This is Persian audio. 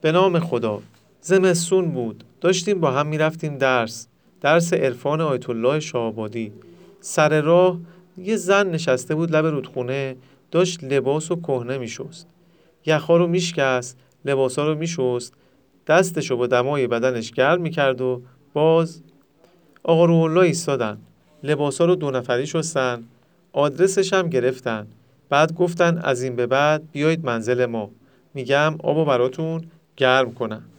به نام خدا. زمستون بود. داشتیم با هم میرفتیم درس عرفان آیت الله شاه‌آبادی. سر راه یه زن نشسته بود لب رودخونه، داشت لباس و کهنه میشست. یخا رو میشکست، لباسا رو میشست، دستشو با دمای بدنش گرم میکرد و باز. آقا روح الله ایستادن، لباسا رو 2 نفری شستن، آدرسش هم گرفتن. بعد گفتن از این به بعد بیایید منزل ما، میگم آبو براتون گرم کنم.